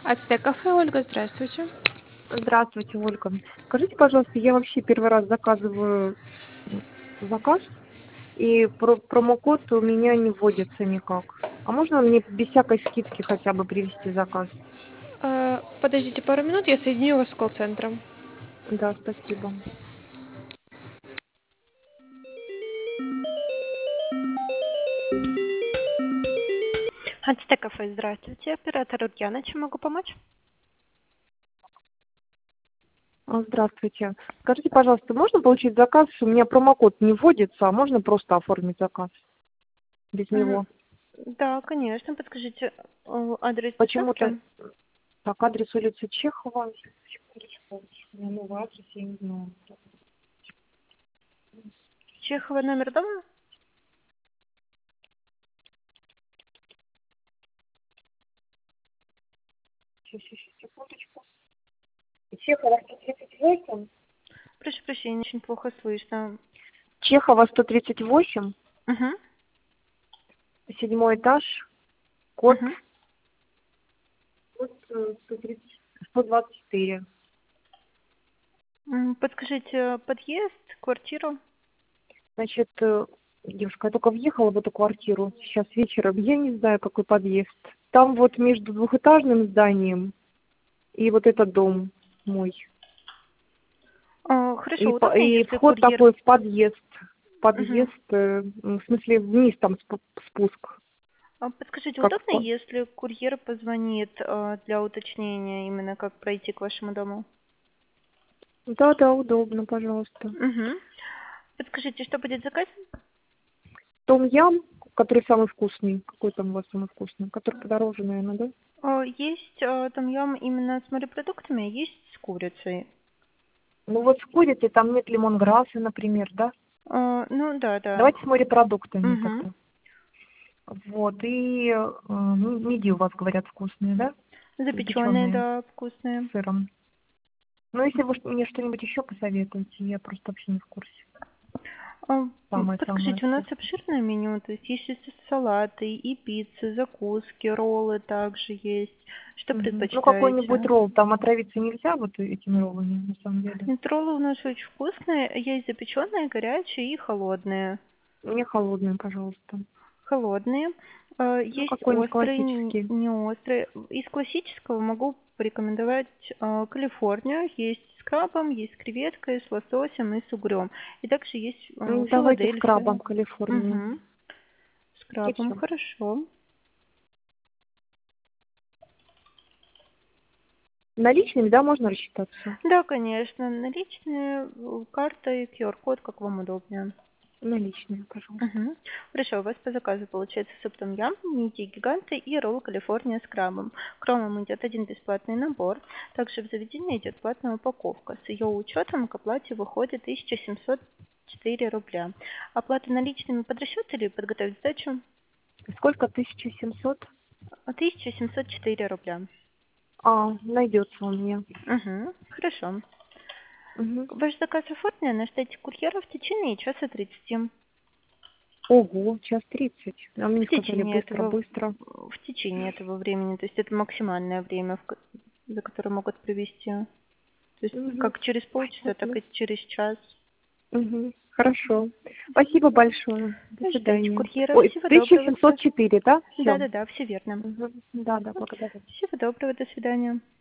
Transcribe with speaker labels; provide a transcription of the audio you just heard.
Speaker 1: Ацтек-кафе, Ольга, здравствуйте.
Speaker 2: Здравствуйте, Ольга. Скажите, пожалуйста, я вообще первый раз заказываю заказ, и промокод у меня не вводится никак. А можно мне без всякой скидки хотя бы привезти заказ?
Speaker 1: Подождите пару минут, я соединю вас с колл-центром.
Speaker 2: Да, спасибо.
Speaker 3: Ацтек-кафе, здравствуйте. Оператор Ульяна, чем могу помочь?
Speaker 2: Здравствуйте. Скажите, пожалуйста, можно получить заказ? У меня промокод не вводится, а можно просто оформить заказ без него?
Speaker 3: Да, конечно. Подскажите адрес
Speaker 2: Почему-то
Speaker 3: доставки.
Speaker 2: так, адрес улицы Чехова. У меня новый адрес, я не знаю.
Speaker 3: Чехова, номер дома?
Speaker 2: Сейчас, секундочку. Чехова 138.
Speaker 3: Прошу прощения, очень плохо слышно.
Speaker 2: Чехова 138,
Speaker 3: Угу.
Speaker 2: 7 этаж, код
Speaker 3: Угу.
Speaker 2: 124.
Speaker 3: Подскажите подъезд, квартиру?
Speaker 2: Значит, девушка, я только въехала в эту квартиру сейчас вечером. Я не знаю, какой подъезд. Там вот между двухэтажным зданием и вот этот дом мой.
Speaker 3: Хорошо, удобно,
Speaker 2: И
Speaker 3: если
Speaker 2: вход
Speaker 3: курьер...
Speaker 2: такой в подъезд.
Speaker 3: Мгм.
Speaker 2: В смысле, вниз там спуск.
Speaker 3: Подскажите,
Speaker 2: Как в
Speaker 3: удобно, если курьер позвонит для уточнения, именно как пройти к вашему дому?
Speaker 2: Да, да, удобно, пожалуйста.
Speaker 3: Угу. Подскажите, что будет заказ?
Speaker 2: Том-ям, который самый вкусный. Какой там у вас самый вкусный? Который подороже, наверное, да?
Speaker 3: Есть том-ям именно с морепродуктами, есть с курицей.
Speaker 2: Ну вот с курицей там нет лимонграсса, например, да?
Speaker 3: Ну да, да.
Speaker 2: Давайте с морепродуктами
Speaker 3: Угу.
Speaker 2: тогда. Вот, и мидии у вас, говорят, вкусные, да?
Speaker 3: Запеченные,
Speaker 2: Запеченные
Speaker 3: да, вкусные.
Speaker 2: с сыром. Ну, если вы мне что-нибудь еще посоветуете, я просто вообще не в курсе. Самое-самое
Speaker 3: Подскажите, у нас
Speaker 2: вкусное.
Speaker 3: обширное меню, то есть есть и салаты, и пиццы, закуски, роллы также есть. Что
Speaker 2: Ну, какой-нибудь
Speaker 3: предпочитаете?
Speaker 2: ролл, там отравиться нельзя вот этими роллами, на самом деле.
Speaker 3: Нет, роллы у нас очень вкусные, есть запеченные, горячие и холодные.
Speaker 2: Мне холодные, пожалуйста.
Speaker 3: Холодные.
Speaker 2: Ну,
Speaker 3: Есть
Speaker 2: какой-нибудь
Speaker 3: острые,
Speaker 2: классический.
Speaker 3: не острые. Из классического могу порекомендовать Калифорнию. Есть с крабом, есть с креветкой, с лососем и с угрем. И также есть
Speaker 2: Давайте с крабом
Speaker 3: Филадельфия.
Speaker 2: Калифорнию.
Speaker 3: Угу. С
Speaker 2: И
Speaker 3: крабом,
Speaker 2: все.
Speaker 3: хорошо.
Speaker 2: Наличными, да, можно рассчитаться?
Speaker 3: Да, конечно, наличные, карта и QR-код, как вам удобнее.
Speaker 2: Наличными, пожалуйста.
Speaker 3: Угу. Хорошо, у вас по заказу получается суп том-ям, мидии гиганты и ролл Калифорния с крабом. Кромом идет один бесплатный набор. Также в заведении идет платная упаковка. С ее учетом к оплате выходит 1704 рубля. Оплата наличными под расчет или подготовить сдачу?
Speaker 2: Сколько? 1700?
Speaker 3: 1704 рубля.
Speaker 2: Найдется у меня.
Speaker 3: Угу. Хорошо.
Speaker 2: Мгм.
Speaker 3: Ваш заказ оформлен, ждите курьера в течение часа 30.
Speaker 2: Ого, 1:30. А мне
Speaker 3: В
Speaker 2: сказали
Speaker 3: течение
Speaker 2: быстро,
Speaker 3: этого,
Speaker 2: быстро.
Speaker 3: в течение этого времени, то есть это максимальное время, за которое могут привести. То есть
Speaker 2: Мгм.
Speaker 3: как через полчаса, так
Speaker 2: Понятно.
Speaker 3: и через час.
Speaker 2: Хорошо. Спасибо большое. До
Speaker 3: Ждете
Speaker 2: свидания.
Speaker 3: курьера.
Speaker 2: Ой,
Speaker 3: Всего доброго.
Speaker 2: 1704, да? Все.
Speaker 3: Да-да-да, все верно.
Speaker 2: Да, да, благодарю.
Speaker 3: Всего доброго, до свидания.